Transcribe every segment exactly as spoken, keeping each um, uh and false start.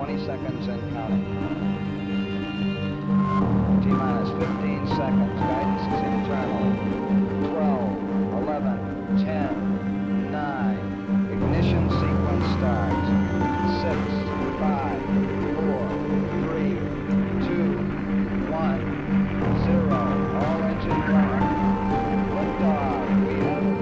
twenty seconds and counting. T-minus fifteen seconds. Guidance is internal. twelve, eleven, ten, nine. Ignition sequence starts. six, five, four, three, two, one, zero. All engine running. Liftoff. We have a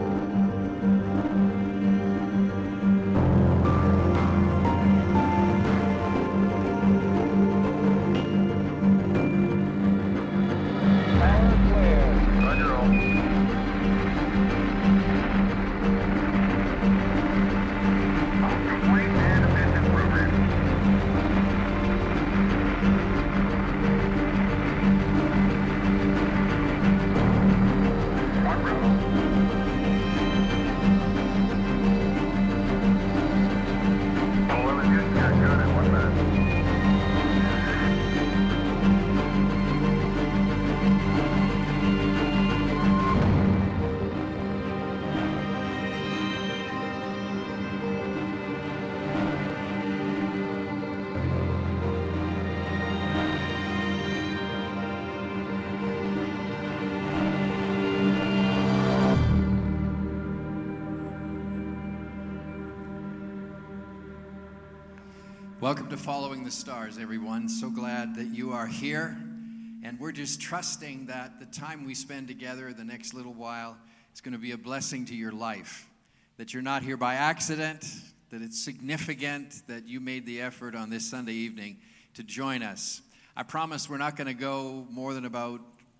Welcome to Following the Stars, everyone. So glad that you are here. And we're just trusting that the time we spend together the next little while is going to be a blessing to your life. That you're not here by accident, that it's significant that you made the effort on this Sunday evening to join us. I promise we're not going to go more than about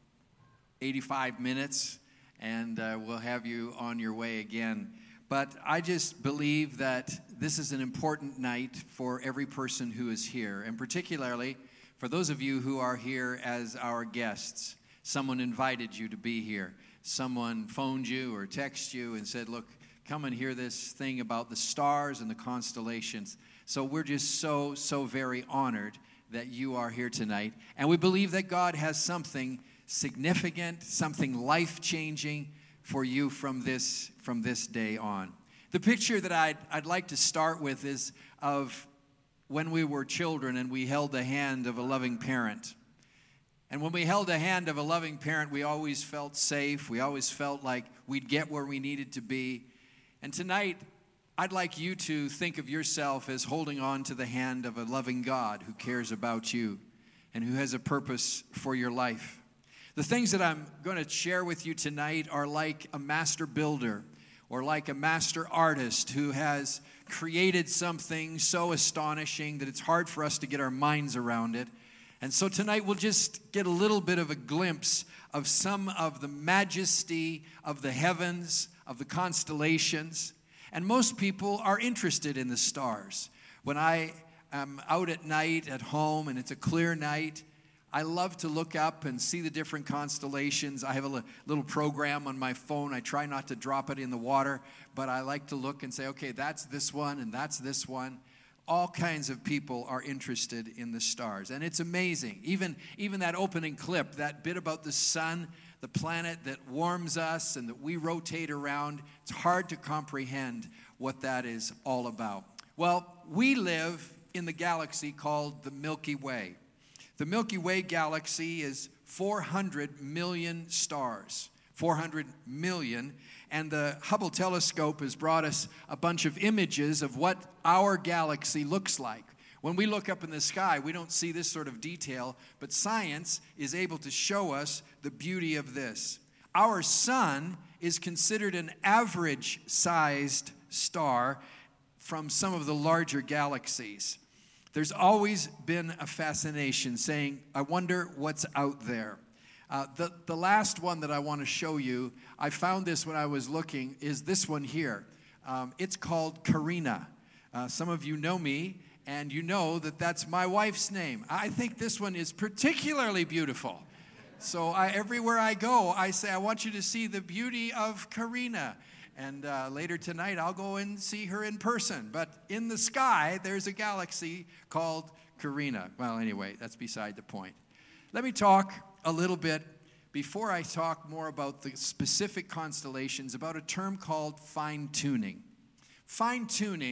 eighty-five minutes, and uh, we'll have you on your way again. But I just believe that this is an important night for every person who is here, and particularly for those of you who are here as our guests. Someone invited you to be here. Someone phoned you or texted you and said, look, come and hear this thing about the stars and the constellations. So we're just so, so very honored that you are here tonight. And we believe that God has something significant, something life-changing for you from this from this day on. The picture that I'd, I'd like to start with is of when we were children and we held the hand of a loving parent. And when we held the hand of a loving parent, we always felt safe. We always felt like we'd get where we needed to be. And tonight, I'd like you to think of yourself as holding on to the hand of a loving God who cares about you and who has a purpose for your life. The things that I'm going to share with you tonight are like a master builder or like a master artist who has created something so astonishing that it's hard for us to get our minds around it. And so tonight we'll just get a little bit of a glimpse of some of the majesty of the heavens, of the constellations. And most people are interested in the stars. When I am out at night at home and it's a clear night, I love to look up and see the different constellations. I have a little program on my phone. I try not to drop it in the water, but I like to look and say, okay, that's this one and that's this one. All kinds of people are interested in the stars, and it's amazing. Even, even that opening clip, that bit about the sun, the planet that warms us and that we rotate around, it's hard to comprehend what that is all about. Well, we live in the galaxy called the Milky Way. The Milky Way galaxy is four hundred million stars, four hundred million, and the Hubble telescope has brought us a bunch of images of what our galaxy looks like. When we look up in the sky, we don't see this sort of detail, but science is able to show us the beauty of this. Our sun is considered an average-sized star from some of the larger galaxies. There's always been a fascination saying, I wonder what's out there. Uh, the, the last one that I want to show you, I found this when I was looking, is this one here. Um, it's called Carina. Uh, some of you know me, and you know that that's my wife's name. I think this one is particularly beautiful. So I, everywhere I go, I say, I want you to see the beauty of Carina. And uh, later tonight, I'll go and see her in person. But in the sky, there's a galaxy called Carina. Well, anyway, that's beside the point. Let me talk a little bit, before I talk more about the specific constellations, about a term called fine-tuning. Fine-tuning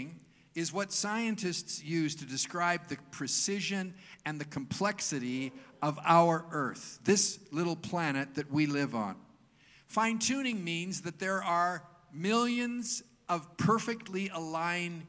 is what scientists use to describe the precision and the complexity of our Earth, this little planet that we live on. Fine-tuning means that there are millions of perfectly aligned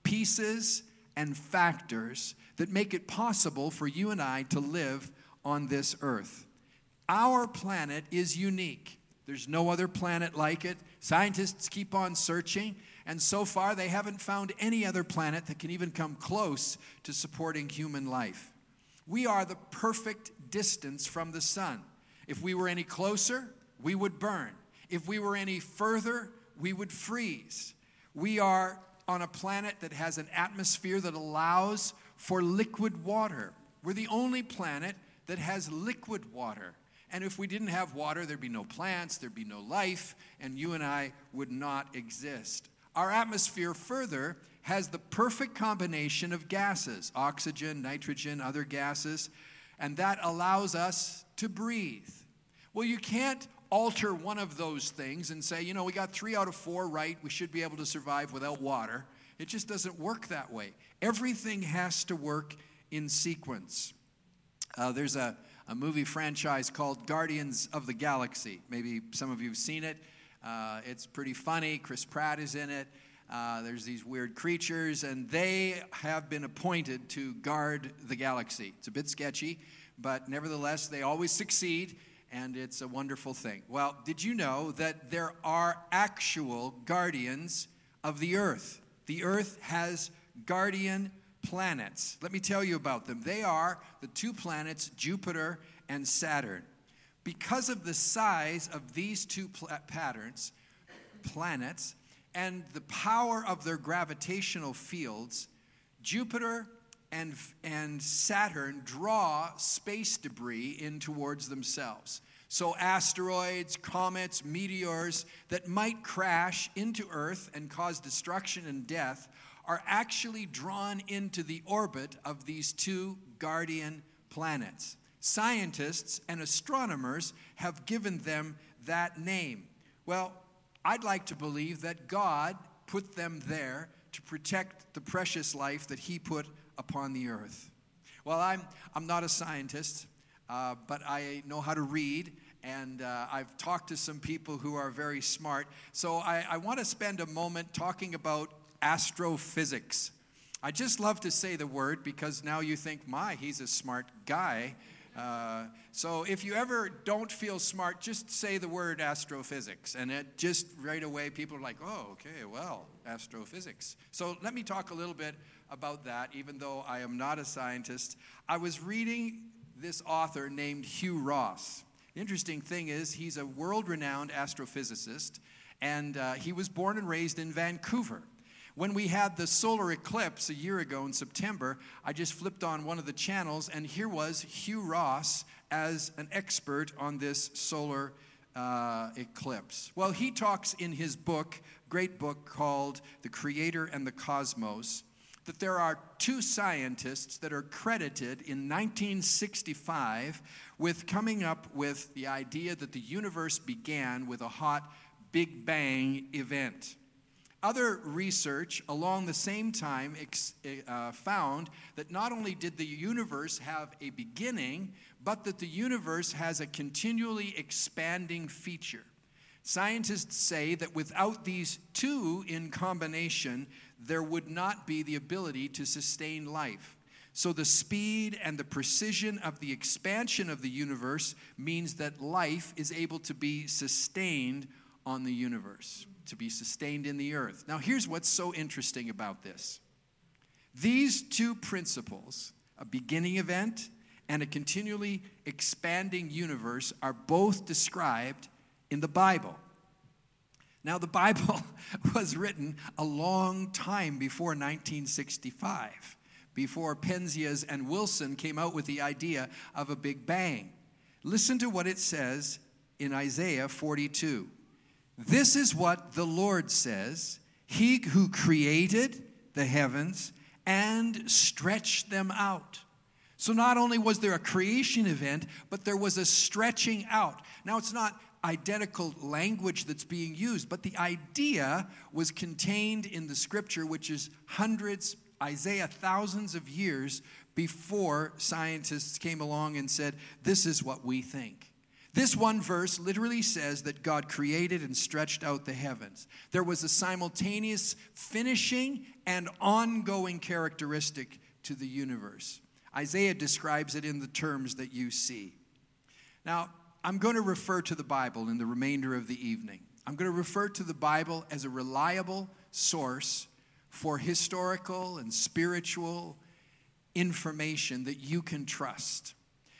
pieces and factors that make it possible for you and I to live on this Earth. Our planet is unique. There's no other planet like it. Scientists keep on searching, and so far they haven't found any other planet that can even come close to supporting human life. We are the perfect distance from the sun. If we were any closer, we would burn. If we were any further, we would freeze. We are on a planet that has an atmosphere that allows for liquid water. We're the only planet that has liquid water. And if we didn't have water, there'd be no plants, there'd be no life, and you and I would not exist. Our atmosphere, further, has the perfect combination of gases, oxygen, nitrogen, other gases, and that allows us to breathe. Well, you can't alter one of those things and say, you know, we got three out of four right, we should be able to survive without water. It just doesn't work that way. Everything has to work in sequence. Uh, there's a, a movie franchise called Guardians of the Galaxy. Maybe some of you have seen it. Uh, it's pretty funny. Chris Pratt is in it. Uh, there's these weird creatures, and they have been appointed to guard the galaxy. It's a bit sketchy, but nevertheless, they always succeed, and it's a wonderful thing. Well, did you know that there are actual guardians of the Earth? The Earth has guardian planets. Let me tell you about them. They are the two planets, Jupiter and Saturn. Because of the size of these two pl- patterns, planets, and the power of their gravitational fields, Jupiter and, and Saturn draw space debris in towards themselves. So asteroids, comets, meteors that might crash into Earth and cause destruction and death are actually drawn into the orbit of these two guardian planets. Scientists and astronomers have given them that name. Well, I'd like to believe that God put them there to protect the precious life that He put upon the earth. Well, I'm, I'm not a scientist, uh, but I know how to read, and uh, I've talked to some people who are very smart. So I, I want to spend a moment talking about astrophysics. I just love to say the word because now you think, my, he's a smart guy. Uh, so if you ever don't feel smart, just say the word astrophysics, and it just right away people are like, oh, okay, well, astrophysics. So let me talk a little bit about that, even though I am not a scientist. I was reading this author named Hugh Ross. The interesting thing is he's a world-renowned astrophysicist, and uh, he was born and raised in Vancouver. When we had the solar eclipse a year ago in September, I just flipped on one of the channels, and here was Hugh Ross as an expert on this solar uh, eclipse. Well, he talks in his book, great book called The Creator and the Cosmos, that there are two scientists that are credited in nineteen sixty-five with coming up with the idea that the universe began with a hot Big Bang event. Other research along the same time ex, uh, found that not only did the universe have a beginning, but that the universe has a continually expanding feature. Scientists say that without these two in combination, there would not be the ability to sustain life. So the speed and the precision of the expansion of the universe means that life is able to be sustained on the universe, to be sustained in the earth. Now, here's what's so interesting about this. These two principles, a beginning event and a continually expanding universe, are both described in the Bible. Now, the Bible was written a long time before nineteen sixty-five, before Penzias and Wilson came out with the idea of a Big Bang. Listen to what it says in Isaiah forty-two. This is what the Lord says, He who created the heavens and stretched them out. So not only was there a creation event, but there was a stretching out. Now, it's not identical language that's being used, but the idea was contained in the scripture, which is hundreds, Isaiah, thousands of years before scientists came along and said, this is what we think. This one verse literally says that God created and stretched out the heavens. There was a simultaneous finishing and ongoing characteristic to the universe. Isaiah describes it in the terms that you see. Now, I'm going to refer to the Bible in the remainder of the evening. I'm going to refer to the Bible as a reliable source for historical and spiritual information that you can trust.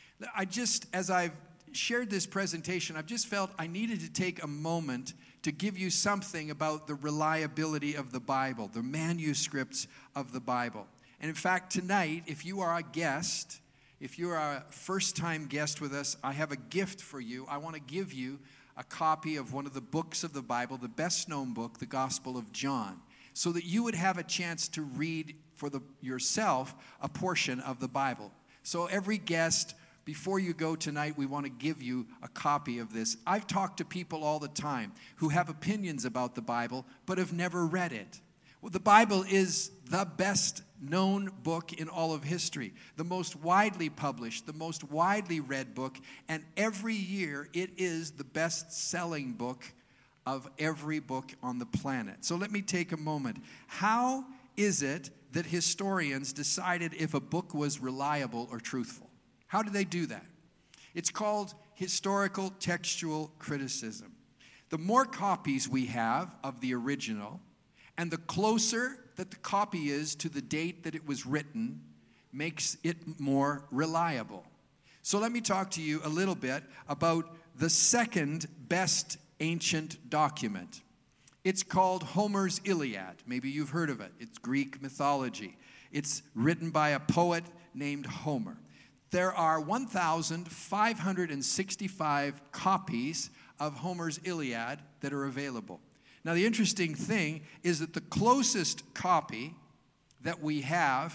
I just, as I've shared this presentation, I've just felt I needed to take a moment to give you something about the reliability of the Bible, the manuscripts of the Bible. And in fact, tonight, if you are a guest, if you are a first-time guest with us, I have a gift for you. I want to give you a copy of one of the books of the Bible, the best-known book, the Gospel of John, so that you would have a chance to read for the, yourself a portion of the Bible. So every guest, before you go tonight, we want to give you a copy of this. I've talked to people all the time who have opinions about the Bible but have never read it. Well, the Bible is the best known book in all of history, the most widely published, the most widely read book, and every year it is the best-selling book of every book on the planet. So let me take a moment. How is it that historians decided if a book was reliable or truthful? How do they do that? It's called historical textual criticism. The more copies we have of the original, and the closer that the copy is to the date that it was written, makes it more reliable. So let me talk to you a little bit about the second best ancient document. It's called Homer's Iliad. Maybe you've heard of it. It's Greek mythology. It's written by a poet named Homer. There are one thousand five hundred sixty-five copies of Homer's Iliad that are available. Now, the interesting thing is that the closest copy that we have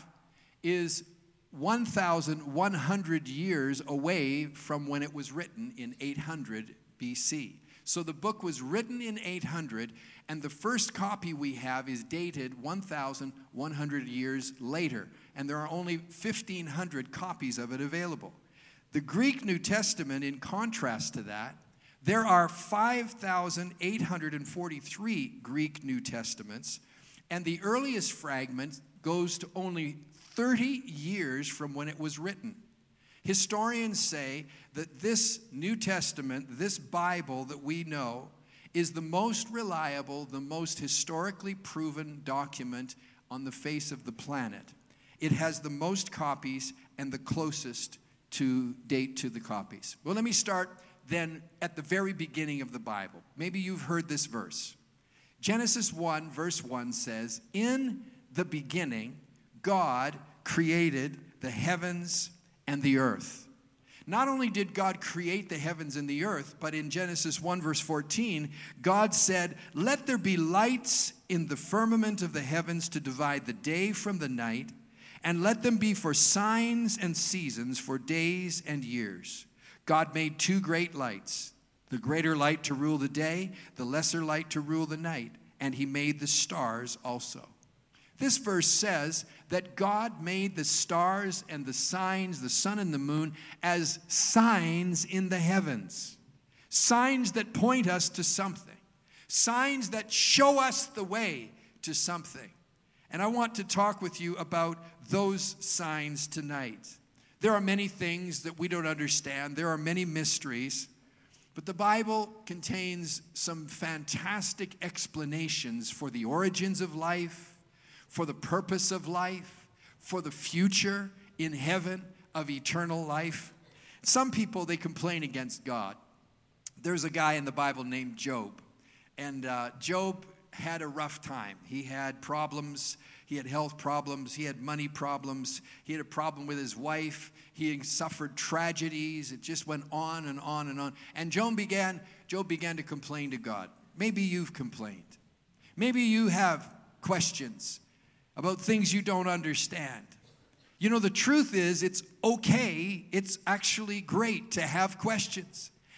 is one thousand one hundred years away from when it was written in eight hundred B C. So the book was written in eight hundred, and the first copy we have is dated one thousand one hundred years later, and there are only fifteen hundred copies of it available. The Greek New Testament, in contrast to that, there are five thousand eight hundred forty-three Greek New Testaments, and the earliest fragment goes to only thirty years from when it was written. Historians say that this New Testament, this Bible that we know, is the most reliable, the most historically proven document on the face of the planet. It has the most copies and the closest to date to the copies. Well, let me start then at the very beginning of the Bible. Maybe you've heard this verse. Genesis one, verse one says, "In the beginning, God created the heavens and the earth." Not only did God create the heavens and the earth, but in Genesis one, verse fourteen, God said, "Let there be lights in the firmament of the heavens to divide the day from the night, and let them be for signs and seasons, for days and years." God made two great lights, the greater light to rule the day, the lesser light to rule the night, and he made the stars also. This verse says that God made the stars and the signs, the sun and the moon, as signs in the heavens. Signs that point us to something. Signs that show us the way to something. And I want to talk with you about those signs tonight. There are many things that we don't understand. There are many mysteries. But the Bible contains some fantastic explanations for the origins of life, for the purpose of life, for the future in heaven of eternal life. Some people, they complain against God. There's a guy in the Bible named Job. And uh, Job had a rough time. He had problems. He had health problems. He had money problems. He had a problem with his wife. He suffered tragedies. It just went on and on and on. And Job began, Job began to complain to God. Maybe you've complained. Maybe you have questions about things you don't understand. You know, the truth is, it's okay. It's actually great to have questions.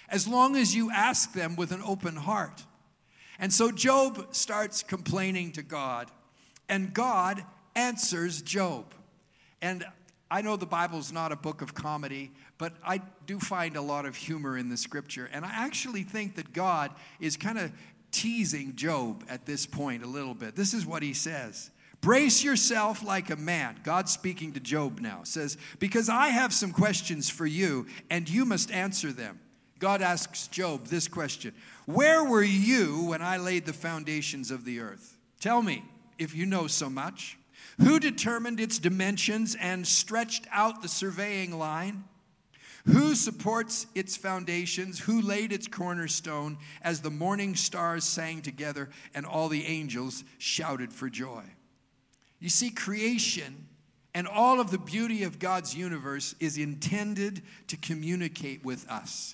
as long as you ask them with an open heart. And so Job starts complaining to God, and God answers Job. And I know the Bible's not a book of comedy, but I do find a lot of humor in the scripture. And I actually think that God is kind of teasing Job at this point a little bit. This is what he says. Brace yourself like a man. God speaking to Job now says, because I have some questions for you, and you must answer them. God asks Job this question. Where were you when I laid the foundations of the earth? Tell me, if you know so much. Who determined its dimensions and stretched out the surveying line? Who supports its foundations? Who laid its cornerstone as the morning stars sang together and all the angels shouted for joy? You see, creation and all of the beauty of God's universe is intended to communicate with us.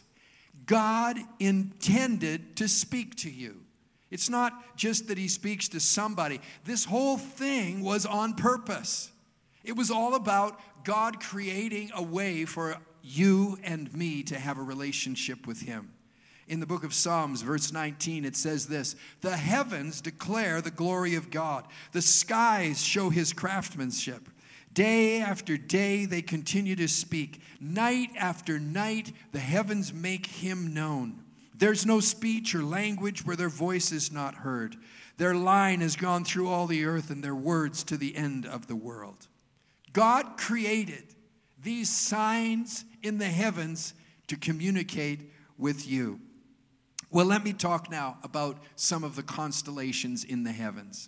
God intended to speak to you. It's not just that he speaks to somebody. This whole thing was on purpose. It was all about God creating a way for you and me to have a relationship with him. In the book of Psalms, verse nineteen, it says this, the heavens declare the glory of God. The skies show his craftsmanship. Day after day they continue to speak. Night after night the heavens make him known. There's no speech or language where their voice is not heard. Their line has gone through all the earth and their words to the end of the world. God created these signs in the heavens to communicate with you. Well, let me talk now about some of the constellations in the heavens.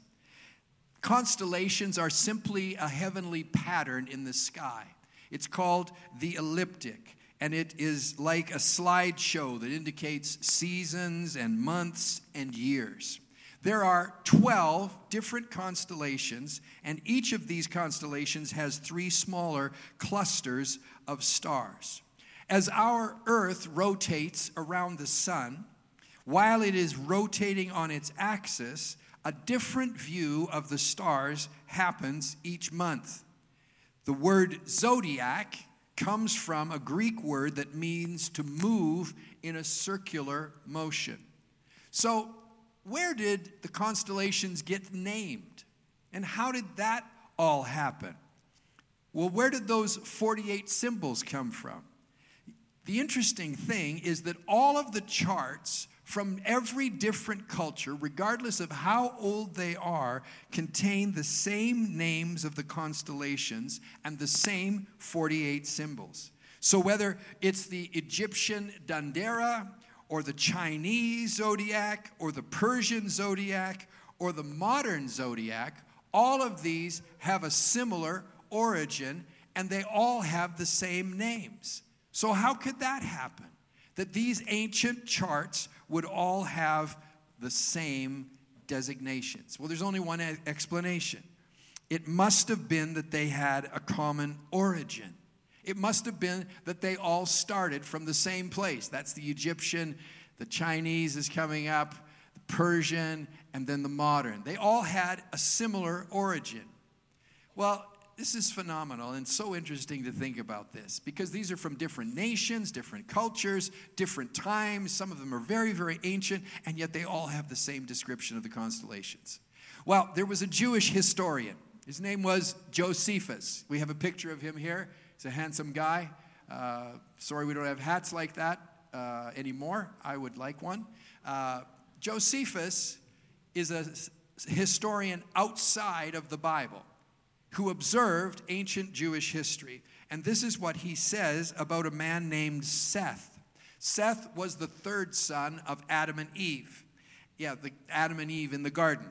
Constellations are simply a heavenly pattern in the sky. It's called the ecliptic, and it is like a slideshow that indicates seasons and months and years. There are twelve different constellations, and each of these constellations has three smaller clusters of stars. As our Earth rotates around the sun, while it is rotating on its axis, a different view of the stars happens each month. The word zodiac comes from a Greek word that means to move in a circular motion. So, where did the constellations get named? And how did that all happen? Well, where did those forty-eight symbols come from? The interesting thing is that all of the charts from every different culture, regardless of how old they are, contain the same names of the constellations and the same forty-eight symbols. So whether it's the Egyptian Dendera, or the Chinese zodiac, or the Persian zodiac, or the modern zodiac, all of these have a similar origin, and they all have the same names. So how could that happen? That these ancient charts would all have the same designations? Well, there's only one explanation. It must have been that they had a common origin. It must have been that they all started from the same place. That's the Egyptian, the Chinese is coming up, the Persian, and then the modern. They all had a similar origin. Well, this is phenomenal and so interesting to think about this because these are from different nations, different cultures, different times. Some of them are very, very ancient, and yet they all have the same description of the constellations. Well, there was a Jewish historian. His name was Josephus. We have a picture of him here. He's a handsome guy. Uh, sorry we don't have hats like that uh, anymore. I would like one. Uh, Josephus is a historian outside of the Bible who observed ancient Jewish history. And this is what he says about a man named Seth. Seth was the third son of Adam and Eve. Yeah, the Adam and Eve in the garden.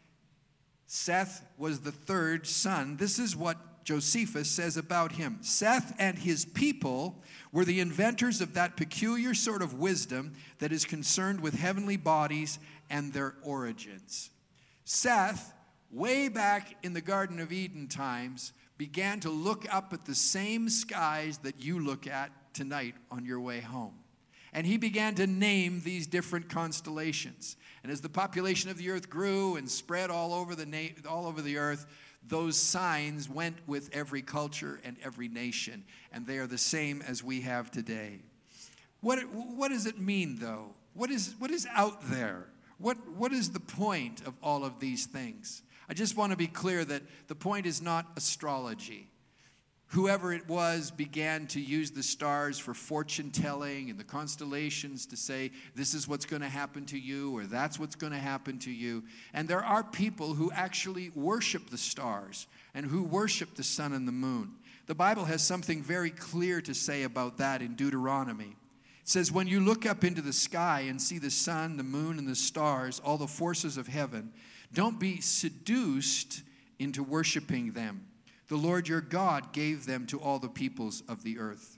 Seth was the third son. This is what Josephus says about him. Seth and his people were the inventors of that peculiar sort of wisdom that is concerned with heavenly bodies and their origins. Seth, way back in the Garden of Eden times, began to look up at the same skies that you look at tonight on your way home. And he began to name these different constellations. And as the population of the earth grew and spread all over the na- all over the earth, those signs went with every culture and every nation. And they are the same as we have today. What, what does it mean, though? What is, what is out there? What, what is the point of all of these things? I just want to be clear that the point is not astrology. Whoever it was began to use the stars for fortune telling and the constellations to say, this is what's going to happen to you, or that's what's going to happen to you. And there are people who actually worship the stars and who worship the sun and the moon. The Bible has something very clear to say about that in Deuteronomy. It says, when you look up into the sky and see the sun, the moon, and the stars, all the forces of heaven, don't be seduced into worshiping them. The Lord your God gave them to all the peoples of the earth.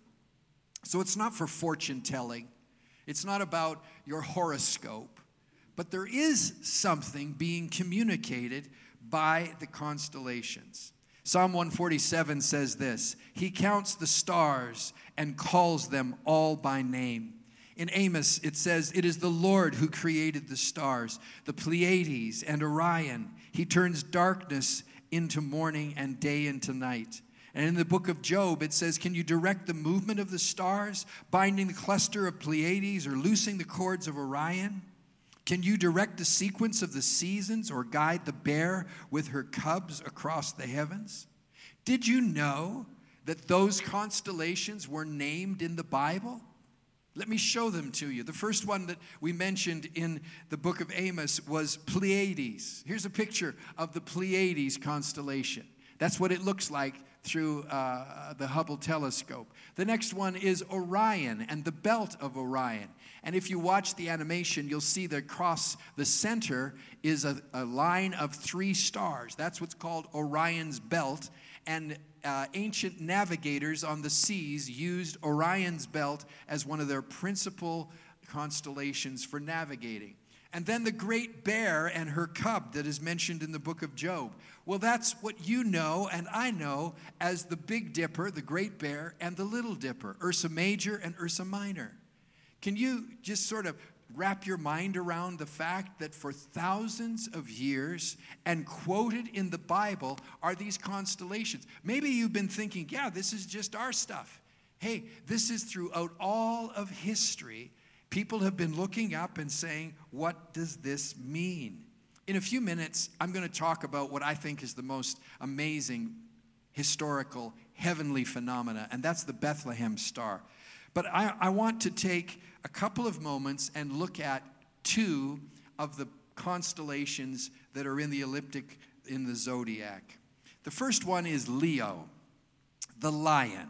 So it's not for fortune telling. It's not about your horoscope. But there is something being communicated by the constellations. Psalm one forty-seven says this, he counts the stars and calls them all by name. In Amos, it says, it is the Lord who created the stars, the Pleiades and Orion. He turns darkness into morning and day into night. And in the book of Job, it says, can you direct the movement of the stars, binding the cluster of Pleiades or loosing the cords of Orion? Can you direct the sequence of the seasons or guide the bear with her cubs across the heavens? Did you know that those constellations were named in the Bible? Let me show them to you. The first one that we mentioned in the book of Amos was Pleiades. Here's a picture of the Pleiades constellation. That's what it looks like through uh, the Hubble telescope. The next one is Orion and the belt of Orion. And if you watch the animation, you'll see that across the center is a, a line of three stars. That's what's called Orion's belt. And uh, ancient navigators on the seas used Orion's belt as one of their principal constellations for navigating. And then the great bear and her cub that is mentioned in the book of Job. Well, that's what you know and I know as the Big Dipper, the Great Bear, and the Little Dipper, Ursa Major and Ursa Minor. Can you just sort of wrap your mind around the fact that for thousands of years and quoted in the Bible are these constellations? Maybe you've been thinking, yeah, this is just our stuff. Hey, this is throughout all of history. People have been looking up and saying, what does this mean? In a few minutes, I'm going to talk about what I think is the most amazing historical heavenly phenomena, and that's the Bethlehem star. But I, I want to take a couple of moments and look at two of the constellations that are in the ecliptic in the zodiac. The first one is Leo, the lion.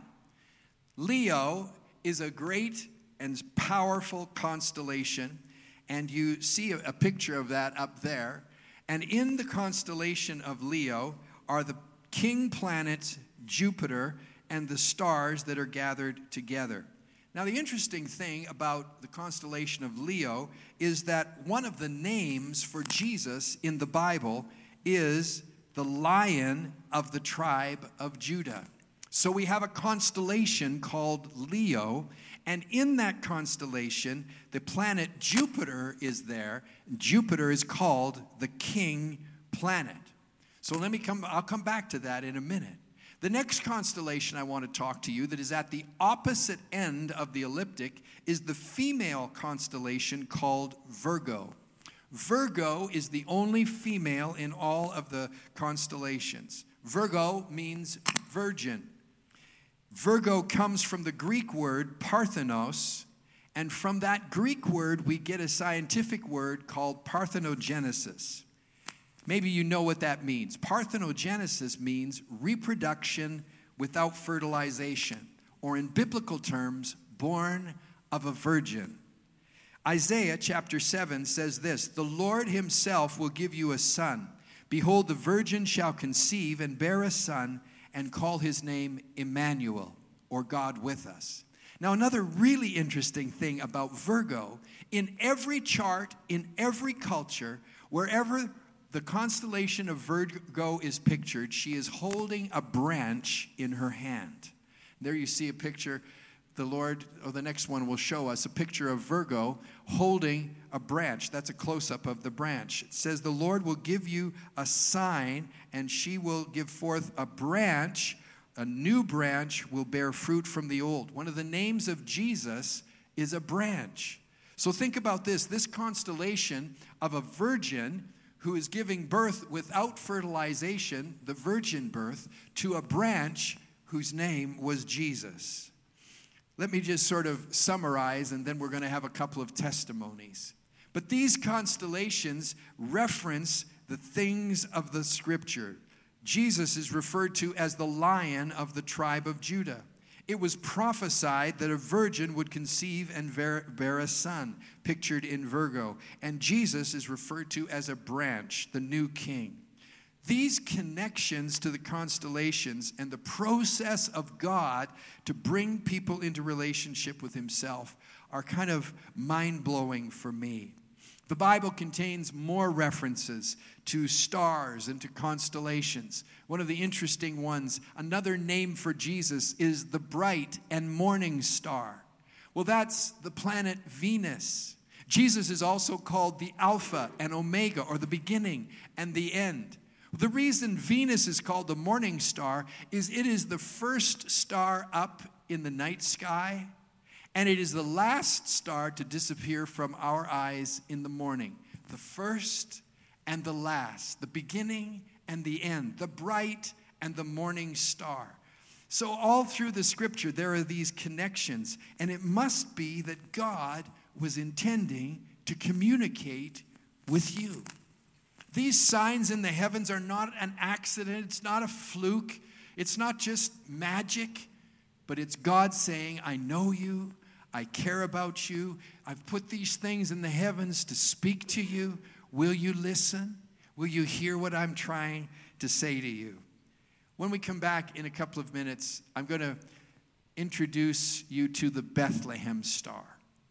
Leo is a great and powerful constellation, and you see a, a picture of that up there. And in the constellation of Leo are the king planet Jupiter and the stars that are gathered together. Now, the interesting thing about the constellation of Leo is that one of the names for Jesus in the Bible is the Lion of the tribe of Judah. So we have a constellation called Leo, and in that constellation, the planet Jupiter is there. Jupiter is called the king planet. So let me come, I'll come back to that in a minute. The next constellation I want to talk to you that is at the opposite end of the ecliptic is the female constellation called Virgo. Virgo is the only female in all of the constellations. Virgo means virgin. Virgo comes from the Greek word parthenos, and from that Greek word we get a scientific word called parthenogenesis. Maybe you know what that means. Parthenogenesis means reproduction without fertilization, or in biblical terms, born of a virgin. Isaiah chapter seven says this, the Lord himself will give you a son. Behold, the virgin shall conceive and bear a son and call his name Emmanuel, or God with us. Now, another really interesting thing about Virgo, in every chart, in every culture, wherever the constellation of Virgo is pictured, she is holding a branch in her hand. There you see a picture. The Lord, or the next one will show us a picture of Virgo holding a branch. That's a close-up of the branch. It says, the Lord will give you a sign, and she will give forth a branch. A new branch will bear fruit from the old. One of the names of Jesus is a branch. So think about this, this constellation of a virgin who is giving birth without fertilization, the virgin birth, to a branch whose name was Jesus. Let me just sort of summarize, and then we're going to have a couple of testimonies. But these constellations reference the things of the Scripture. Jesus is referred to as the Lion of the tribe of Judah. It was prophesied that a virgin would conceive and bear a son, pictured in Virgo. And Jesus is referred to as a branch, the new king. These connections to the constellations and the process of God to bring people into relationship with himself are kind of mind-blowing for me. The Bible contains more references to stars and to constellations. One of the interesting ones, another name for Jesus, is the bright and morning star. Well, that's the planet Venus. Jesus is also called the Alpha and Omega, or the beginning and the end. The reason Venus is called the morning star is it is the first star up in the night sky, and it is the last star to disappear from our eyes in the morning. The first and the last, the beginning and the end, the bright and the morning star. So all through the Scripture, there are these connections, and it must be that God was intending to communicate with you. These signs in the heavens are not an accident. It's not a fluke. It's not just magic, but it's God saying, I know you. I care about you. I've put these things in the heavens to speak to you. Will you listen? Will you hear what I'm trying to say to you? When we come back in a couple of minutes, I'm going to introduce you to the Bethlehem star.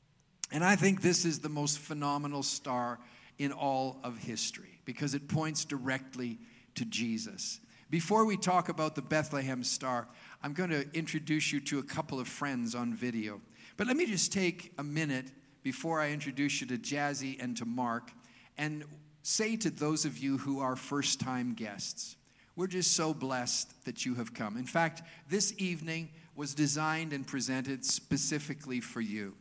And I think this is the most phenomenal star in all of history because it points directly to Jesus. Before we talk about the Bethlehem star, I'm going to introduce you to a couple of friends on video. But let me just take a minute before I introduce you to Jazzy and to Mark and say to those of you who are first-time guests, we're just so blessed that you have come. In fact, this evening was designed and presented specifically for you.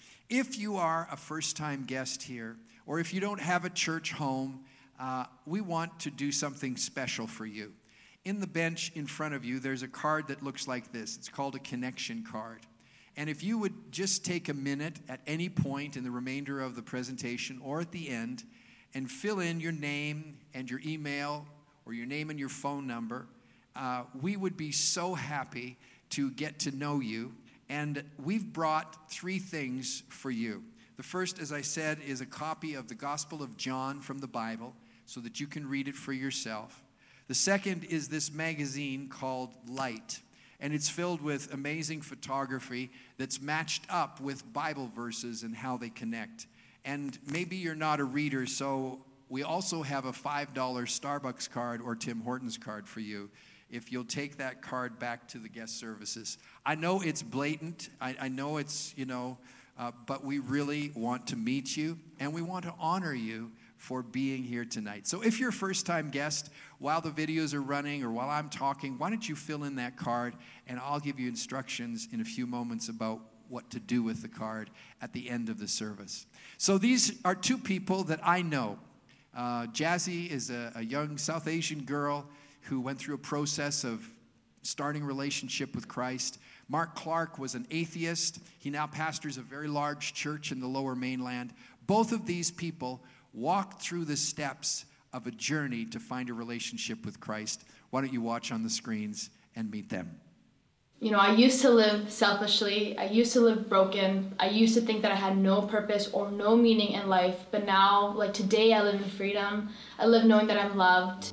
If you are a first-time guest here, or if you don't have a church home, uh, we want to do something special for you. In the bench in front of you, there's a card that looks like this. It's called a connection card. And if you would just take a minute at any point in the remainder of the presentation or at the end and fill in your name and your email or your name and your phone number, uh, we would be so happy to get to know you. And we've brought three things for you. The first, as I said, is a copy of the Gospel of John from the Bible so that you can read it for yourself. The second is this magazine called Light. And it's filled with amazing photography that's matched up with Bible verses and how they connect. And maybe you're not a reader, so we also have a five dollar Starbucks card or Tim Hortons card for you if you'll take that card back to the guest services. I know it's blatant. I, I know it's, you know, uh, but we really want to meet you, and we want to honor you for being here tonight. So if you're a first-time guest, while the videos are running or while I'm talking, why don't you fill in that card, and I'll give you instructions in a few moments about what to do with the card at the end of the service. So these are two people that I know. Uh, Jazzy is a, a young South Asian girl who went through a process of starting a relationship with Christ. Mark Clark was an atheist. He now pastors a very large church in the Lower Mainland. Both of these people walked through the steps of a journey to find a relationship with Christ. Why don't you watch on the screens and meet them? You know, I used to live selfishly. I used to live broken. I used to think that I had no purpose or no meaning in life. But now, like today, I live in freedom. I live knowing that I'm loved.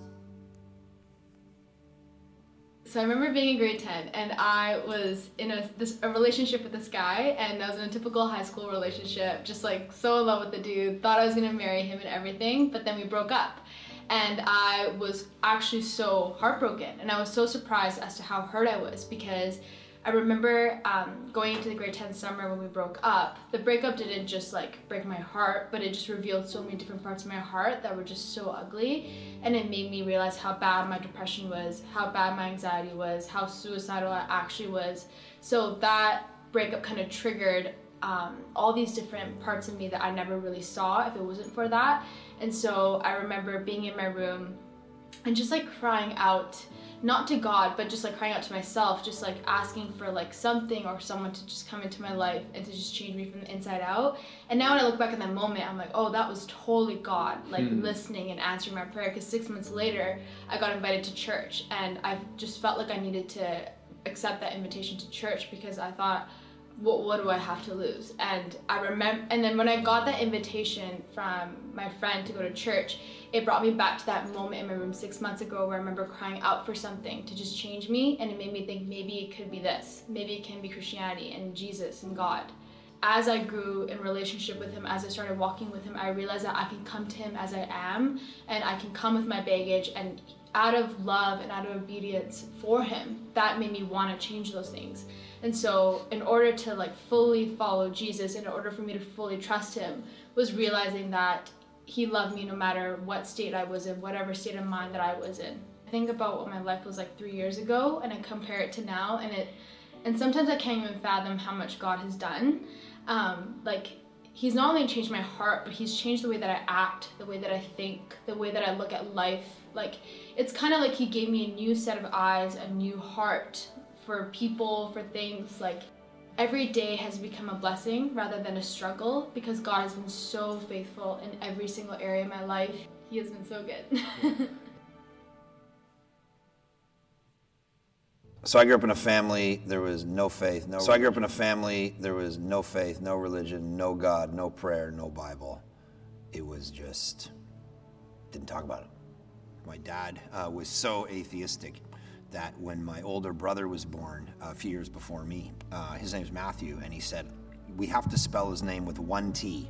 So I remember being in grade ten, and I was in a, this, a relationship with this guy, and I was in a typical high school relationship, just like so in love with the dude, thought I was gonna marry him and everything, but then we broke up. And I was actually so heartbroken, and I was so surprised as to how hurt I was, because I remember um, going into the grade ten summer when we broke up. The breakup didn't just like break my heart, but it just revealed so many different parts of my heart that were just so ugly, and it made me realize how bad my depression was, how bad my anxiety was, how suicidal I actually was. So that breakup kind of triggered um, all these different parts of me that I never really saw if it wasn't for that. And so I remember being in my room and just like crying out, not to God, but just like crying out to myself, just like asking for like something or someone to just come into my life and to just change me from the inside out. And now when I look back at that moment, I'm like, oh, that was totally God, like hmm. listening and answering my prayer. Because six months later, I got invited to church, and I just felt like I needed to accept that invitation to church because I thought, what what do I have to lose? And I remember, and then when I got that invitation from my friend to go to church, it brought me back to that moment in my room six months ago where I remember crying out for something to just change me, and it made me think maybe it could be this, maybe it can be Christianity and Jesus and God. As I grew in relationship with him, as I started walking with him, I realized that I can come to him as I am, and I can come with my baggage, and out of love and out of obedience for him, that made me want to change those things. And so in order to like fully follow Jesus, in order for me to fully trust him, was realizing that he loved me no matter what state I was in, whatever state of mind that I was in. I think about what my life was like three years ago, and I compare it to now, and it, and sometimes I can't even fathom how much God has done. Um, like, he's not only changed my heart, but he's changed the way that I act, the way that I think, the way that I look at life. Like, it's kind of like he gave me a new set of eyes, a new heart for people, for things. Like, every day has become a blessing rather than a struggle because God has been so faithful in every single area of my life. He has been so good. So I grew up in a family, there was no faith, no. So I grew up in a family, there was no faith, no religion, no God, no prayer, no Bible. It was just, didn't talk about it. My dad uh, was so atheistic that when my older brother was born a few years before me, uh, his name's Matthew, and he said, we have to spell his name with one T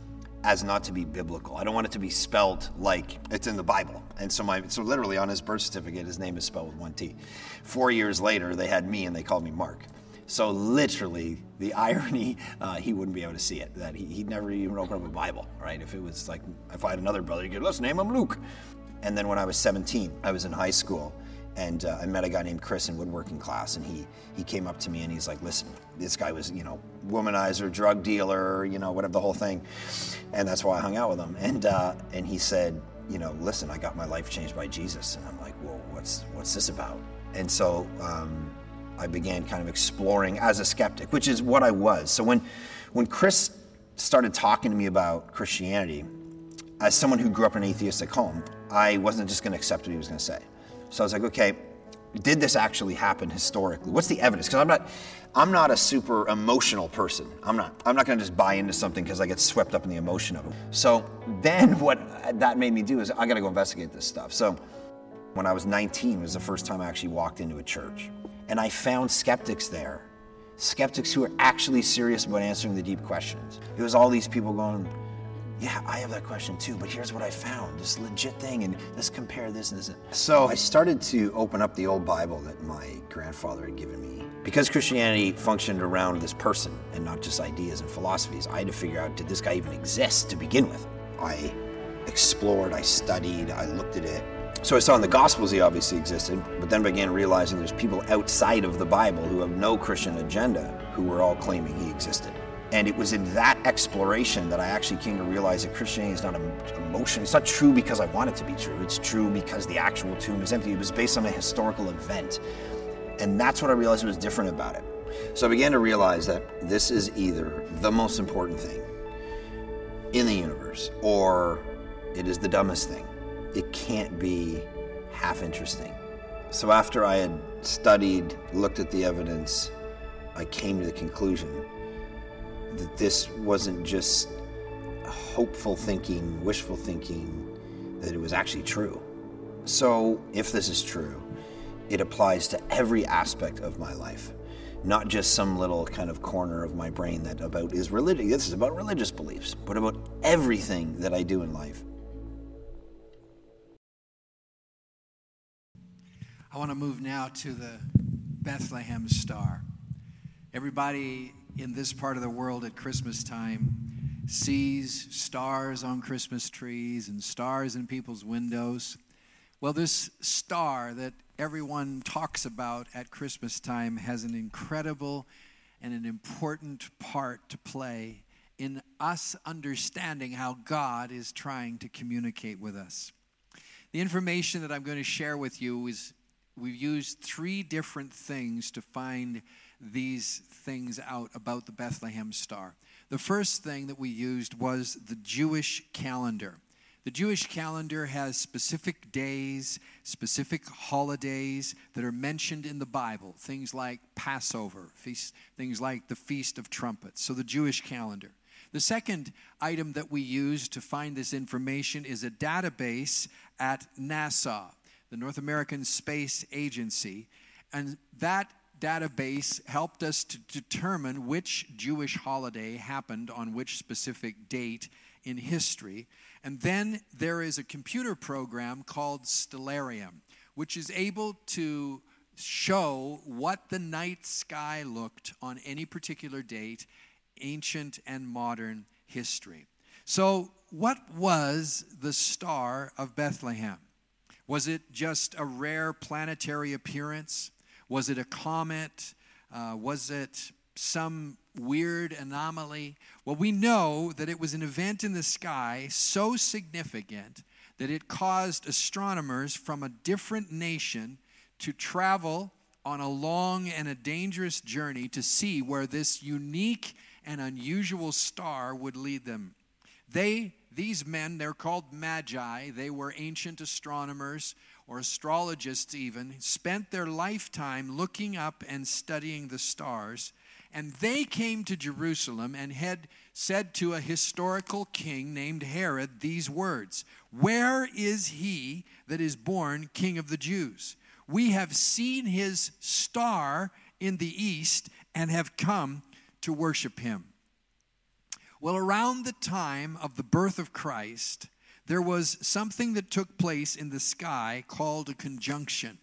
as not to be biblical. I don't want it to be spelled like it's in the Bible. And so my so literally on his birth certificate, his name is spelled with one T. Four years later, they had me and they called me Mark. So literally, the irony, uh, he wouldn't be able to see it, that he, he'd never even open up a Bible, right? If it was like, if I had another brother, he'd go, let's name him Luke. And then when I was seventeen, I was in high school, and uh, I met a guy named Chris in woodworking class, and he he came up to me and he's like, listen, this guy was, you know, womanizer, drug dealer, you know, whatever, the whole thing. And that's why I hung out with him. And uh, and he said, you know, listen, I got my life changed by Jesus. And I'm like, well, what's what's this about? And so um, I began kind of exploring as a skeptic, which is what I was. So when when Chris started talking to me about Christianity, as someone who grew up in an atheistic home, I wasn't just going to accept what he was going to say. So I was like, okay, did this actually happen historically? What's the evidence? Because I'm not, I'm not a super emotional person. I'm not. I'm not going to just buy into something because I get swept up in the emotion of it. So then, what that made me do is I got to go investigate this stuff. So when I was nineteen, was the first time I actually walked into a church, and I found skeptics there, skeptics who were actually serious about answering the deep questions. It was all these people going, yeah, I have that question too, but here's what I found, this legit thing, and let's compare this and this. So I started to open up the old Bible that my grandfather had given me. Because Christianity functioned around this person and not just ideas and philosophies, I had to figure out, did this guy even exist to begin with? I explored, I studied, I looked at it. So I saw in the Gospels he obviously existed, but then began realizing there's people outside of the Bible who have no Christian agenda who were all claiming he existed. And it was in that exploration that I actually came to realize that Christianity is not emotion. It's not true because I want it to be true. It's true because the actual tomb is empty. It was based on a historical event. And that's what I realized was different about it. So I began to realize that this is either the most important thing in the universe, or it is the dumbest thing. It can't be half interesting. So after I had studied, looked at the evidence, I came to the conclusion that this wasn't just hopeful thinking, wishful thinking, that it was actually true. So if this is true, it applies to every aspect of my life, not just some little kind of corner of my brain that about is religion. This is about religious beliefs, but about everything that I do in life. I want to move now to the Bethlehem star. Everybody in this part of the world at Christmas time sees stars on Christmas trees and stars in people's windows. Well, this star that everyone talks about at Christmas time has an incredible and an important part to play in us understanding how God is trying to communicate with us. The information that I'm going to share with you is we've used three different things to find these things out about the Bethlehem star. The first thing that we used was the Jewish calendar. The Jewish calendar has specific days, specific holidays that are mentioned in the Bible, things like Passover, feast, things like the Feast of Trumpets. So the Jewish calendar. The second item that we use to find this information is a database at NASA, the North American Space Agency, and that database helped us to determine which Jewish holiday happened on which specific date in history. And then there is a computer program called Stellarium, which is able to show what the night sky looked on any particular date, ancient and modern history. So what was the Star of Bethlehem? Was it just a rare planetary appearance? Was it a comet? Uh, was it some weird anomaly? Well, we know that it was an event in the sky so significant that it caused astronomers from a different nation to travel on a long and a dangerous journey to see where this unique and unusual star would lead them. They, these men, they're called magi. They were ancient astronomers or astrologists even, spent their lifetime looking up and studying the stars. And they came to Jerusalem and had said to a historical king named Herod these words, "Where is he that is born King of the Jews? We have seen his star in the east and have come to worship him." Well, around the time of the birth of Christ, there was something that took place in the sky called a conjunction.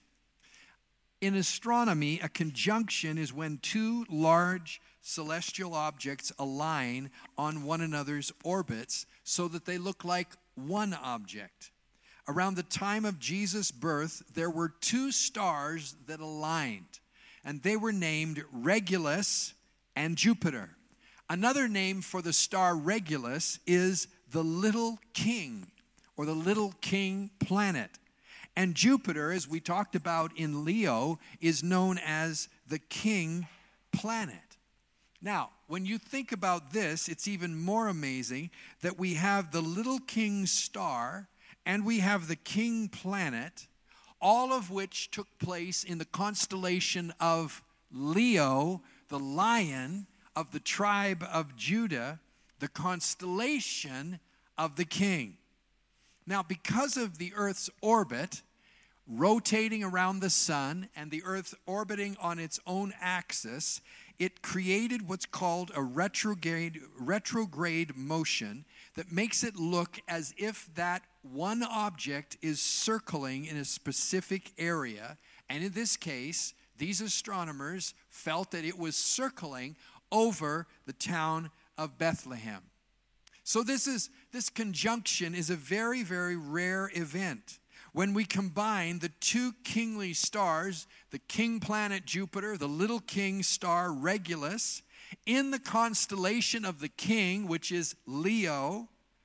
In astronomy, a conjunction is when two large celestial objects align on one another's orbits so that they look like one object. Around the time of Jesus' birth, there were two stars that aligned, and they were named Regulus and Jupiter. Another name for the star Regulus is the Little King, or the Little King planet. And Jupiter, as we talked about in Leo, is known as the King planet. Now, when you think about this, it's even more amazing that we have the Little King star and we have the King planet, all of which took place in the constellation of Leo, the lion of the tribe of Judah, the constellation of the king. Now, because of the Earth's orbit rotating around the sun and the Earth orbiting on its own axis, it created what's called a retrograde, retrograde motion that makes it look as if that one object is circling in a specific area. And in this case, these astronomers felt that it was circling over the town of Bethlehem. So this is this conjunction is a very, very rare event. When we combine the two kingly stars, the king planet Jupiter, the little king star Regulus, in the constellation of the king, which is Leo,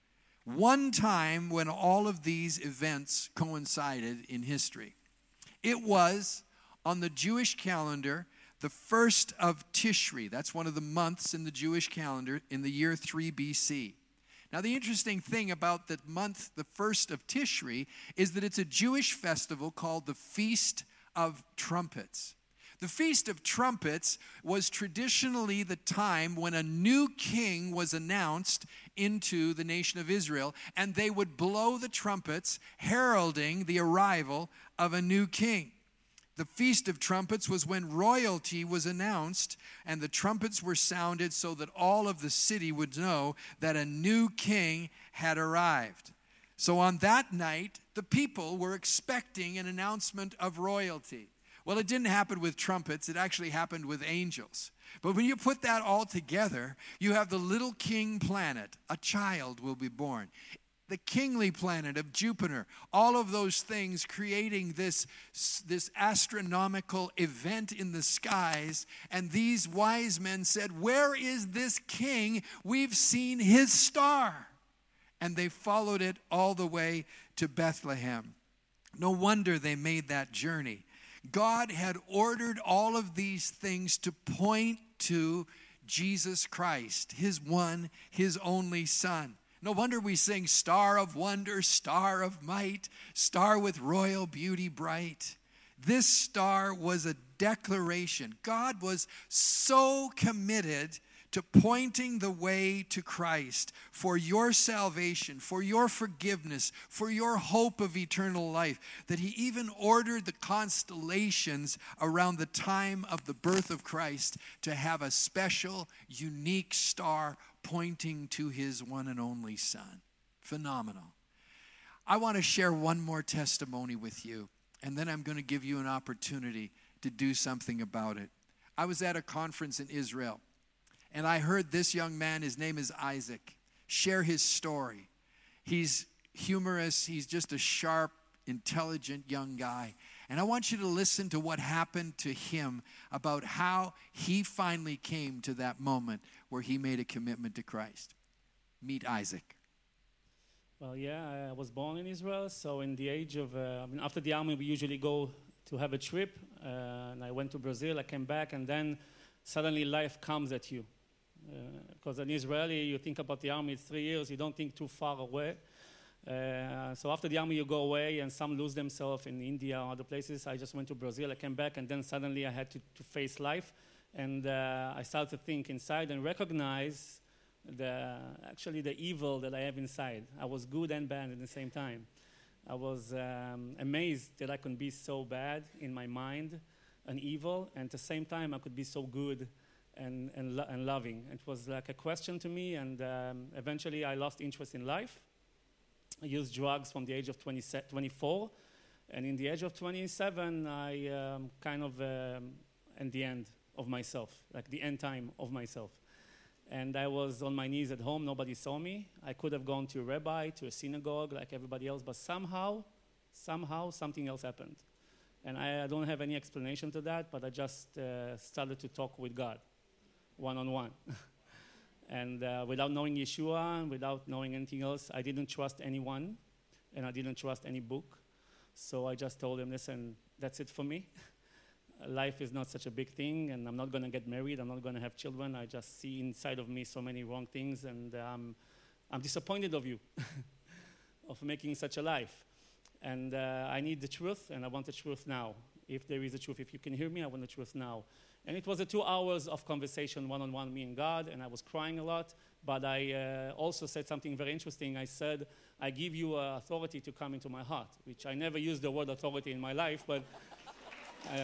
one time when all of these events coincided in history. It was on the Jewish calendar, the first of Tishri. That's one of the months in the Jewish calendar in the year three B C. Now, the interesting thing about the month, the first of Tishri, is that it's a Jewish festival called the Feast of Trumpets. The Feast of Trumpets was traditionally the time when a new king was announced into the nation of Israel, and they would blow the trumpets, heralding the arrival of a new king. The Feast of Trumpets was when royalty was announced and the trumpets were sounded so that all of the city would know that a new king had arrived. So on that night, the people were expecting an announcement of royalty. Well, it didn't happen with trumpets. It actually happened with angels. But when you put that all together, you have the little king planet. A child will be born. the kingly planet of Jupiter, all of those things creating this, this astronomical event in the skies. And these wise men said, "Where is this king? We've seen his star." And they followed it all the way to Bethlehem. No wonder they made that journey. God had ordered all of these things to point to Jesus Christ, his one, his only Son. No wonder we sing, "Star of wonder, star of might, star with royal beauty bright." This star was a declaration. God was so committed to pointing the way to Christ for your salvation, for your forgiveness, for your hope of eternal life, that he even ordered the constellations around the time of the birth of Christ to have a special, unique star pointing to his one and only Son. Phenomenal. I want to share one more testimony with you, and then I'm going to give you an opportunity to do something about it. I was at a conference in Israel, and I heard this young man, his name is Isaac, share his story. He's humorous. He's just a sharp, intelligent young guy. And I want you to listen to what happened to him about how he finally came to that moment where he made a commitment to Christ. Meet Isaac. Well, yeah, I was born in Israel. So in the age of, uh, I mean, after the army, we usually go to have a trip. Uh, and I went to Brazil. I came back, and then suddenly life comes at you. Because uh, an Israeli, you think about the army, it's three years, you don't think too far away. Uh, so after the army, you go away, and some lose themselves in India or other places. I just went to Brazil, I came back, and then suddenly I had to, to face life. And uh, I started to think inside and recognize the, actually the evil that I have inside. I was good and bad at the same time. I was um, amazed that I could be so bad in my mind and evil, and at the same time I could be so good and, and, lo- and loving. It was like a question to me, and um, eventually I lost interest in life. I used drugs from the age of twenty, twenty-four, and in the age of twenty-seven, I um, kind of, um, in the end of myself, like the end time of myself. And I was on my knees at home, nobody saw me. I could have gone to a rabbi, to a synagogue, like everybody else, but somehow, somehow something else happened. And I, I don't have any explanation to that, but I just uh, started to talk with God, one-on-one. And uh, without knowing Yeshua, and without knowing anything else, I didn't trust anyone, and I didn't trust any book. So I just told him, listen, that's it for me. Life is not such a big thing, and I'm not going to get married. I'm not going to have children. I just see inside of me so many wrong things, and um, I'm disappointed of you, of making such a life. And uh, I need the truth, and I want the truth now. If there is a truth, if you can hear me, I want the truth now. And it was a two hours of conversation, one-on-one, me and God, and I was crying a lot. But I uh, also said something very interesting. I said, I give you uh, authority to come into my heart, which I never used the word authority in my life, but... Uh,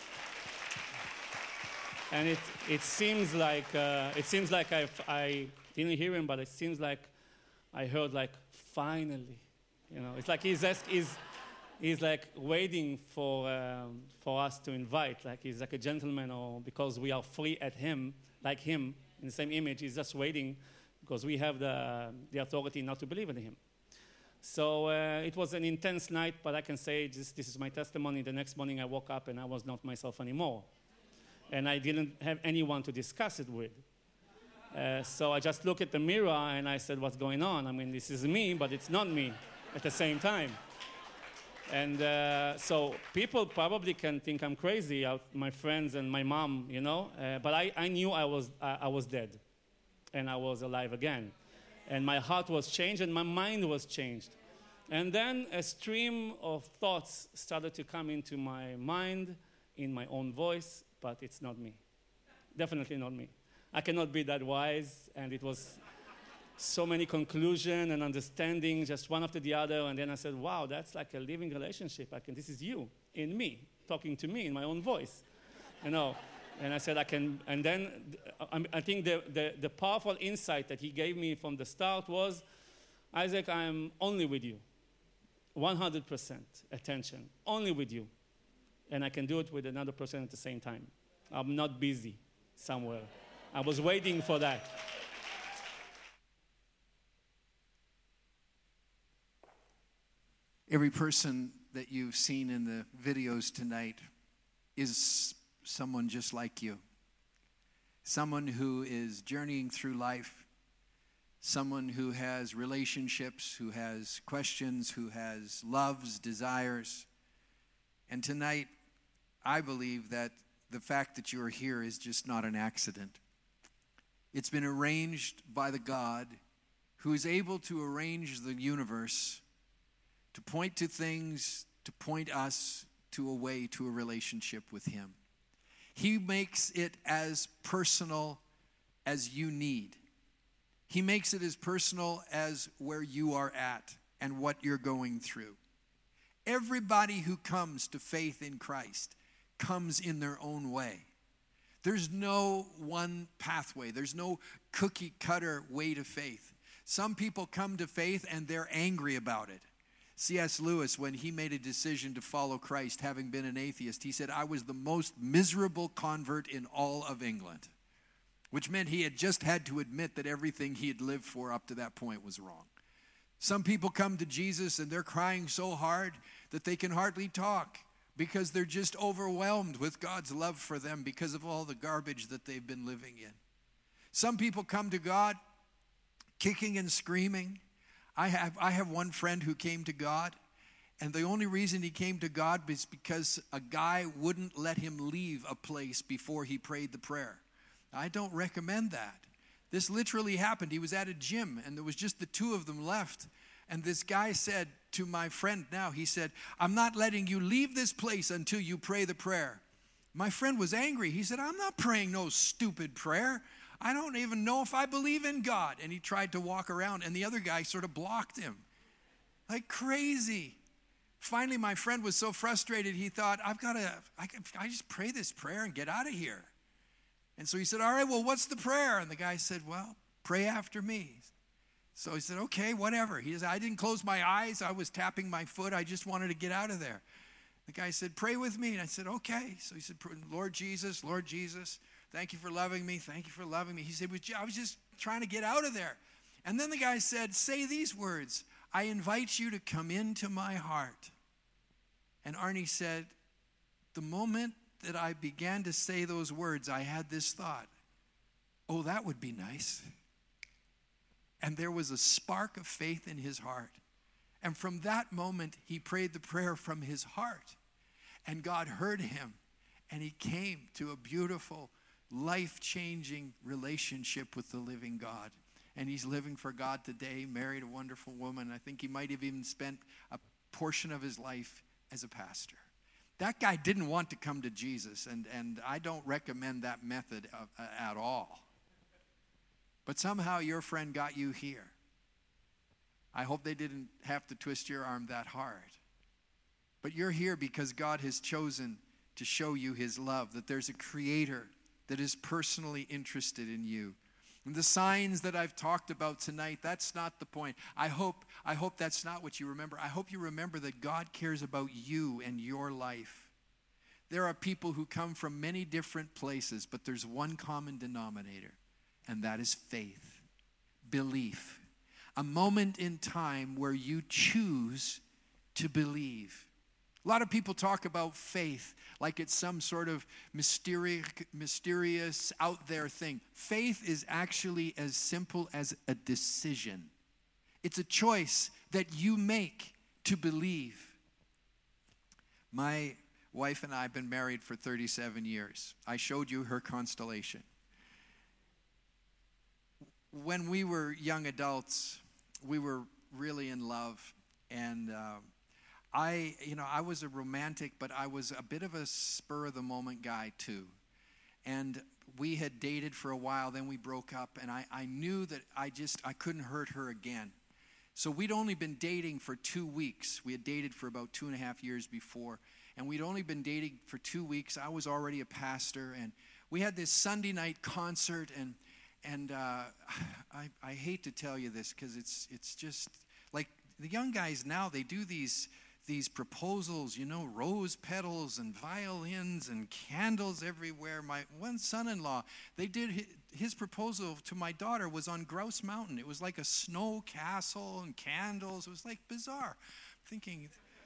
and it, it seems like, uh, it seems like I've, I didn't hear him, but it seems like I heard like, finally. You know, it's like he's, ask, he's, he's like waiting for, um, for us to invite, like he's like a gentleman, or because we are free at him, like him, in the same image, he's just waiting because we have the, the authority not to believe in him. So uh, it was an intense night, but I can say this, this is my testimony. The next morning I woke up and I was not myself anymore. And I didn't have anyone to discuss it with. Uh, so I just looked at the mirror and I said, what's going on? I mean, this is me, but it's not me at the same time. And uh, so people probably can think I'm crazy, uh, my friends and my mom, you know. Uh, but I, I knew I was, uh, I was dead and I was alive again. And my heart was changed and my mind was changed. And then a stream of thoughts started to come into my mind in my own voice, but it's not me. Definitely not me. I cannot be that wise, and it was so many conclusions and understanding, just one after the other, and then I said, wow, that's like a living relationship. I can, this is you in me, talking to me in my own voice, you know. And I said, I can, and then I think the, the, the powerful insight that he gave me from the start was, Isaac, I am only with you, one hundred percent attention, only with you. And I can do it with another person at the same time. I'm not busy somewhere. I was waiting for that. Every person that you've seen in the videos tonight is someone just like you. Someone who is journeying through life. Someone who has relationships, who has questions, who has loves, desires. And tonight, I believe that the fact that you are here is just not an accident. It's been arranged by the God who is able to arrange the universe to point to things, to point us to a way to a relationship with him. He makes it as personal as you need. He makes it as personal as where you are at and what you're going through. Everybody who comes to faith in Christ comes in their own way. There's no one pathway. There's no cookie cutter way to faith. Some people come to faith and they're angry about it. C S Lewis, when he made a decision to follow Christ, having been an atheist, he said, I was the most miserable convert in all of England, which meant he had just had to admit that everything he had lived for up to that point was wrong. Some people come to Jesus and they're crying so hard that they can hardly talk because they're just overwhelmed with God's love for them because of all the garbage that they've been living in. Some people come to God kicking and screaming. I have, I have one friend who came to God, and the only reason he came to God was because a guy wouldn't let him leave a place before he prayed the prayer. I don't recommend that. This literally happened. He was at a gym, and there was just the two of them left. And this guy said to my friend now, he said, I'm not letting you leave this place until you pray the prayer. My friend was angry. He said, I'm not praying no stupid prayer. I don't even know if I believe in God. And he tried to walk around, and the other guy sort of blocked him. Like crazy. Finally, my friend was so frustrated, he thought, I've got to, I, I just pray this prayer and get out of here. And so he said, all right, well, what's the prayer? And the guy said, well, pray after me. So he said, okay, whatever. He said, I didn't close my eyes. I was tapping my foot. I just wanted to get out of there. The guy said, pray with me. And I said, okay. So he said, Lord Jesus, Lord Jesus, thank you for loving me. Thank you for loving me. He said, I was just trying to get out of there. And then the guy said, say these words, I invite you to come into my heart. And Arnie said, the moment that I began to say those words, I had this thought, oh, that would be nice. And there was a spark of faith in his heart. And from that moment, he prayed the prayer from his heart. And God heard him. And he came to a beautiful, life-changing relationship with the living God. And he's living for God today, married a wonderful woman. I think he might have even spent a portion of his life as a pastor. That guy didn't want to come to Jesus, and, and I don't recommend that method of, uh, at all. But somehow your friend got you here. I hope they didn't have to twist your arm that hard. But you're here because God has chosen to show you his love, that there's a creator that is personally interested in you. And the signs that I've talked about tonight, that's not the point. I hope, I hope that's not what you remember. I hope you remember that God cares about you and your life. There are people who come from many different places, but there's one common denominator, and that is faith, belief. A moment in time where you choose to believe. A lot of people talk about faith like it's some sort of mysterious, mysterious out there thing. Faith is actually as simple as a decision. It's a choice that you make to believe. My wife and I have been married for thirty-seven years. I showed you her constellation. When we were young adults, we were really in love, and uh, I, you know, I was a romantic, but I was a bit of a spur-of-the-moment guy, too. And we had dated for a while, then we broke up, and I, I knew that I just, I couldn't hurt her again. So we'd only been dating for two weeks. We had dated for about two and a half years before, and we'd only been dating for two weeks. I was already a pastor, and we had this Sunday night concert, and and uh, I, I hate to tell you this because it's it's just, like, the young guys now, they do these these proposals, you know, rose petals and violins and candles everywhere. My one son-in-law, they did his, his proposal to my daughter was on Grouse Mountain. It was like a snow castle and candles. It was like bizarre. thinking.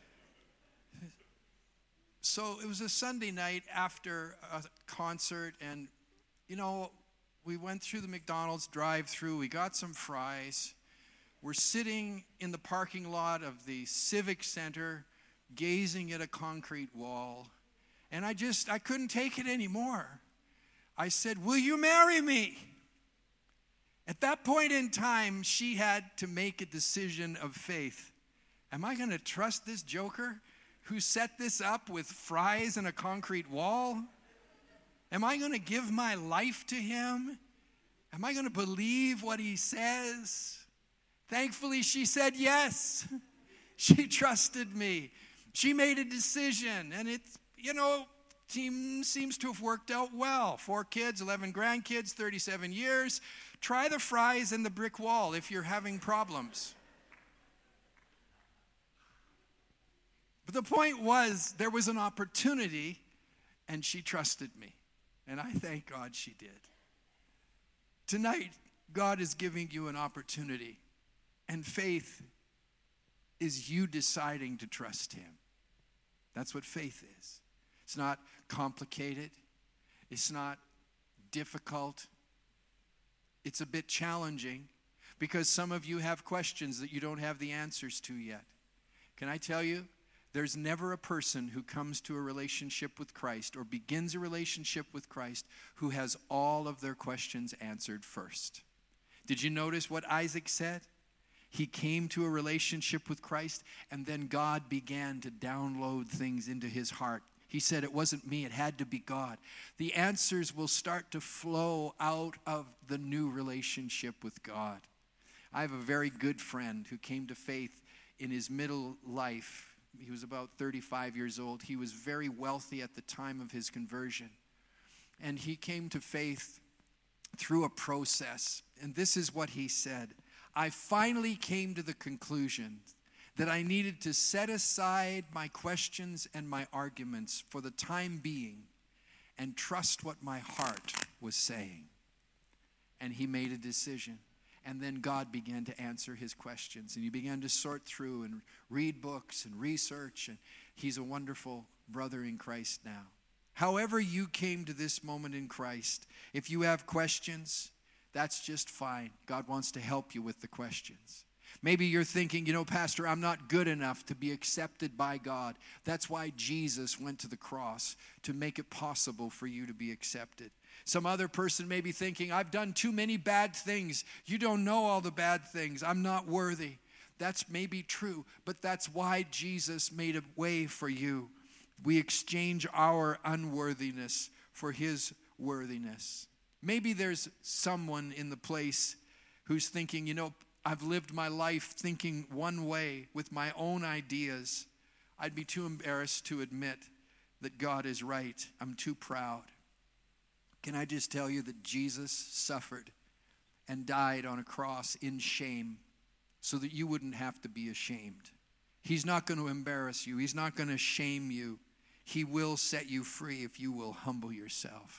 So it was a Sunday night after a concert, and, you know, we went through the McDonald's drive-thru. We got some fries. We're sitting in the parking lot of the Civic Center, gazing at a concrete wall. And I just, I couldn't take it anymore. I said, will you marry me? At that point in time, she had to make a decision of faith. Am I going to trust this joker who set this up with fries and a concrete wall? Am I going to give my life to him? Am I going to believe what he says? Thankfully, she said yes. She trusted me. She made a decision, and it, you know, team seems to have worked out well. Four kids, eleven grandkids, thirty-seven years. Try the fries and the brick wall if you're having problems. But the point was, there was an opportunity, and she trusted me. And I thank God she did. Tonight, God is giving you an opportunity. And faith is you deciding to trust him. That's what faith is. It's not complicated. It's not difficult. It's a bit challenging because some of you have questions that you don't have the answers to yet. Can I tell you, there's never a person who comes to a relationship with Christ or begins a relationship with Christ who has all of their questions answered first. Did you notice what Isaac said? He came to a relationship with Christ, and then God began to download things into his heart. He said, it wasn't me, it had to be God. The answers will start to flow out of the new relationship with God. I have a very good friend who came to faith in his middle life. He was about thirty-five years old. He was very wealthy at the time of his conversion. And he came to faith through a process. And this is what he said. I finally came to the conclusion that I needed to set aside my questions and my arguments for the time being and trust what my heart was saying. And he made a decision. And then God began to answer his questions. And he began to sort through and read books and research. And he's a wonderful brother in Christ now. However you came to this moment in Christ, if you have questions, that's just fine. God wants to help you with the questions. Maybe you're thinking, you know, Pastor, I'm not good enough to be accepted by God. That's why Jesus went to the cross, to make it possible for you to be accepted. Some other person may be thinking, I've done too many bad things. You don't know all the bad things. I'm not worthy. That's maybe true, but that's why Jesus made a way for you. We exchange our unworthiness for his worthiness. Maybe there's someone in the place who's thinking, you know, I've lived my life thinking one way with my own ideas. I'd be too embarrassed to admit that God is right. I'm too proud. Can I just tell you that Jesus suffered and died on a cross in shame so that you wouldn't have to be ashamed? He's not going to embarrass you. He's not going to shame you. He will set you free if you will humble yourself.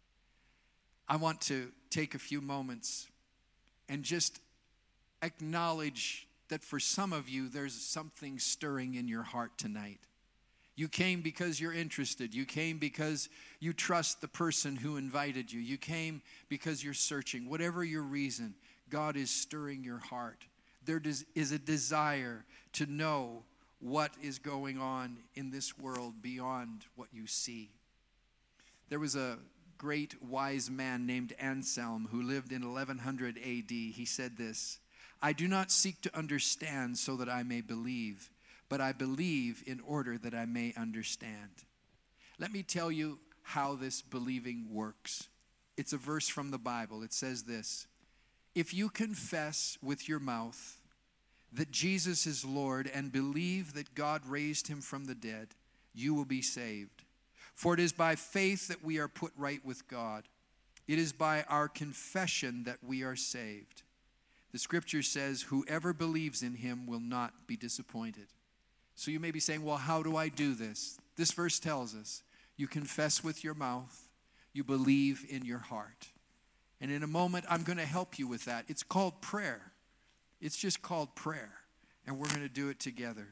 I want to take a few moments and just acknowledge that for some of you, there's something stirring in your heart tonight. You came because you're interested. You came because you trust the person who invited you. You came because you're searching. Whatever your reason, God is stirring your heart. There is a desire to know what is going on in this world beyond what you see. There was a great wise man named Anselm who lived in eleven hundred A D. He said this, I do not seek to understand so that I may believe, but I believe in order that I may understand. Let me tell you how this believing works. It's a verse from the Bible. It says this, if you confess with your mouth that Jesus is Lord and believe that God raised him from the dead, you will be saved. For it is by faith that we are put right with God. It is by our confession that we are saved. The scripture says, whoever believes in him will not be disappointed. So you may be saying, well, how do I do this? This verse tells us, you confess with your mouth, you believe in your heart. And in a moment, I'm going to help you with that. It's called prayer. It's just called prayer. And we're going to do it together.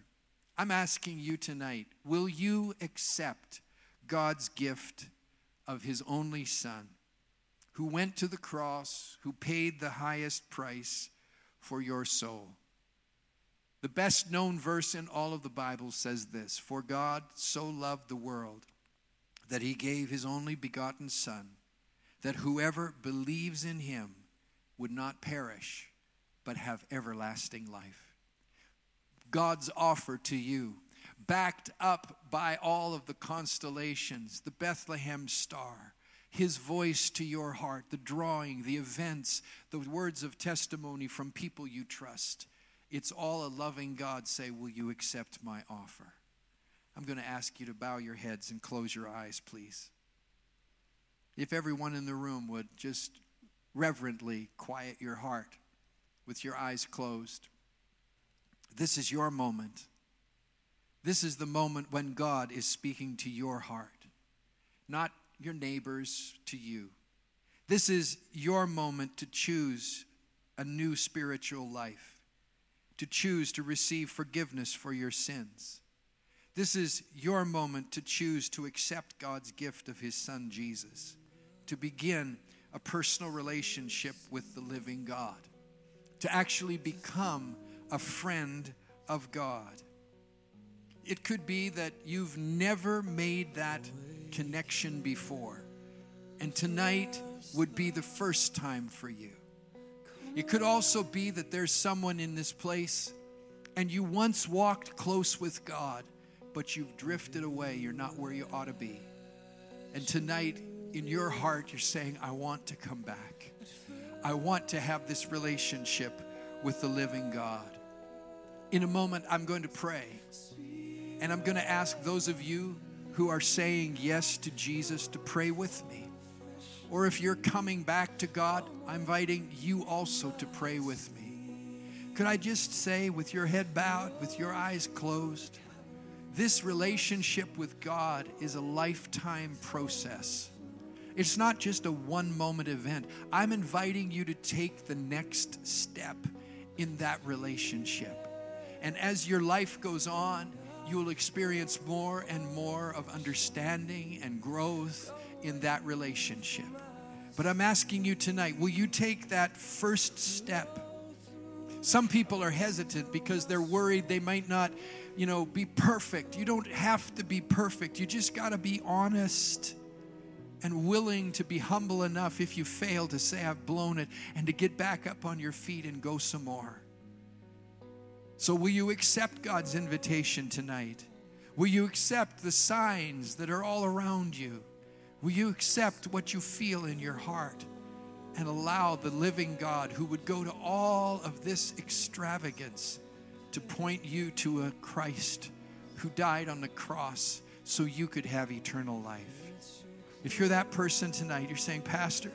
I'm asking you tonight, will you accept God's gift of his only Son, who went to the cross, who paid the highest price for your soul? The best known verse in all of the Bible says this: "For God so loved the world that he gave his only begotten Son, that whoever believes in him would not perish, but have everlasting life." God's offer to you, backed up by all of the constellations, the Bethlehem star, his voice to your heart, the drawing, the events, the words of testimony from people you trust. It's all a loving God say, will you accept my offer? I'm going to ask you to bow your heads and close your eyes, please. If everyone in the room would just reverently quiet your heart with your eyes closed. This is your moment. This is the moment when God is speaking to your heart, not your neighbors to you. This is your moment to choose a new spiritual life, to choose to receive forgiveness for your sins. This is your moment to choose to accept God's gift of his Son, Jesus, to begin a personal relationship with the living God, to actually become a friend of God. It could be that you've never made that connection before, and tonight would be the first time for you. It could also be that there's someone in this place and you once walked close with God, but you've drifted away. You're not where you ought to be. And tonight, in your heart, you're saying, I want to come back. I want to have this relationship with the living God. In a moment, I'm going to pray. And I'm going to ask those of you who are saying yes to Jesus to pray with me. Or if you're coming back to God, I'm inviting you also to pray with me. Could I just say, with your head bowed, with your eyes closed, this relationship with God is a lifetime process. It's not just a one-moment event. I'm inviting you to take the next step in that relationship. And as your life goes on, you will experience more and more of understanding and growth in that relationship. But I'm asking you tonight, will you take that first step? Some people are hesitant because they're worried they might not, you know, be perfect. You don't have to be perfect. You just got to be honest and willing to be humble enough if you fail to say, I've blown it, and to get back up on your feet and go some more. So will you accept God's invitation tonight? Will you accept the signs that are all around you? Will you accept what you feel in your heart and allow the living God, who would go to all of this extravagance, to point you to a Christ who died on the cross so you could have eternal life? If you're that person tonight, you're saying, Pastor,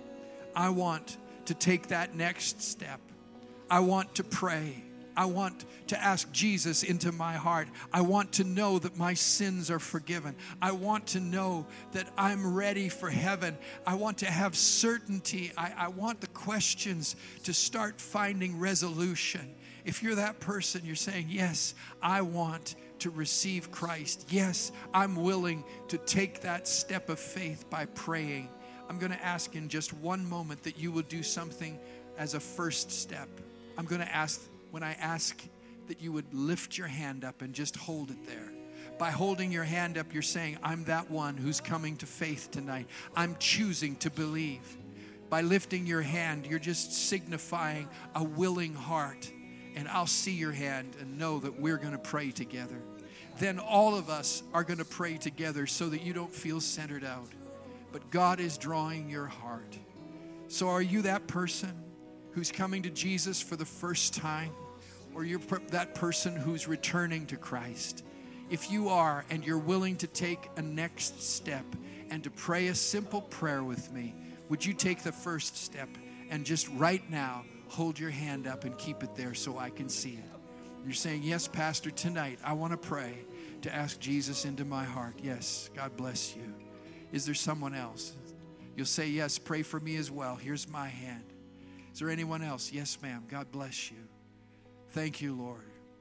I want to take that next step. I want to pray. I want to ask Jesus into my heart. I want to know that my sins are forgiven. I want to know that I'm ready for heaven. I want to have certainty. I, I want the questions to start finding resolution. If you're that person, you're saying, yes, I want to receive Christ. Yes, I'm willing to take that step of faith by praying. I'm going to ask in just one moment that you will do something as a first step. I'm going to ask When I ask that you would lift your hand up and just hold it there. By holding your hand up, you're saying, I'm that one who's coming to faith tonight. I'm choosing to believe. By lifting your hand, you're just signifying a willing heart. And I'll see your hand and know that we're going to pray together. Then all of us are going to pray together so that you don't feel centered out. But God is drawing your heart. So are you that person who's coming to Jesus for the first time? Or you're that person who's returning to Christ? If you are, and you're willing to take a next step and to pray a simple prayer with me, would you take the first step and just right now hold your hand up and keep it there so I can see it? And you're saying, yes, Pastor, tonight I want to pray to ask Jesus into my heart. Yes, God bless you. Is there someone else? You'll say, yes, pray for me as well. Here's my hand. Is there anyone else? Yes, ma'am. God bless you. Thank you, Lord.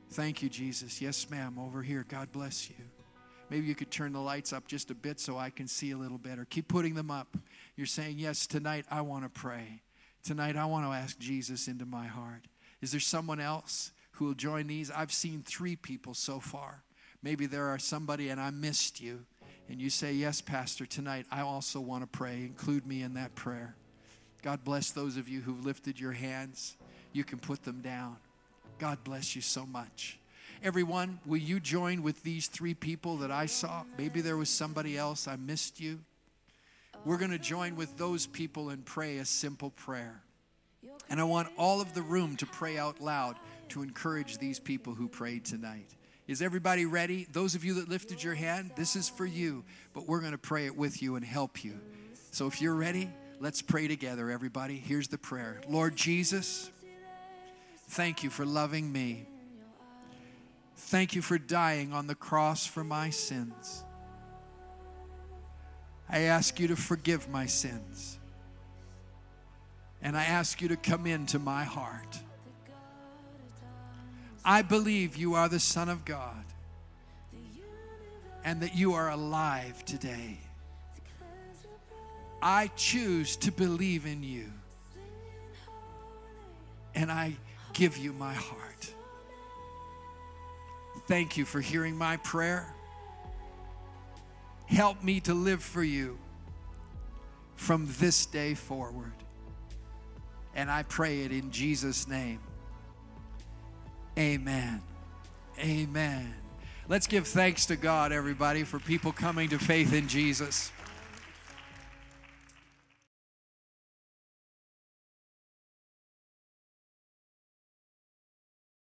Thank you, Jesus. Yes, ma'am, over here. God bless you. Maybe you could turn the lights up just a bit so I can see a little better. Keep putting them up. You're saying, yes, tonight I want to pray. Tonight I want to ask Jesus into my heart. Is there someone else who will join these? I've seen three people so far. Maybe there are somebody and I missed you. And you say, yes, Pastor, tonight I also want to pray. Include me in that prayer. God bless those of you who've lifted your hands. You can put them down. God bless you so much. Everyone, will you join with these three people that I saw? Maybe there was somebody else. I missed you. We're going to join with those people and pray a simple prayer. And I want all of the room to pray out loud to encourage these people who prayed tonight. Is everybody ready? Those of you that lifted your hand, this is for you. But we're going to pray it with you and help you. So if you're ready, let's pray together, everybody. Here's the prayer. Lord Jesus, thank you for loving me. Thank you for dying on the cross for my sins. I ask you to forgive my sins. And I ask you to come into my heart. I believe you are the Son of God and that you are alive today. I choose to believe in you. And I give you my heart. Thank you for hearing my prayer. Help me to live for you from this day forward. And I pray it in Jesus' name. Amen. Amen. Let's give thanks to God, everybody, for people coming to faith in Jesus.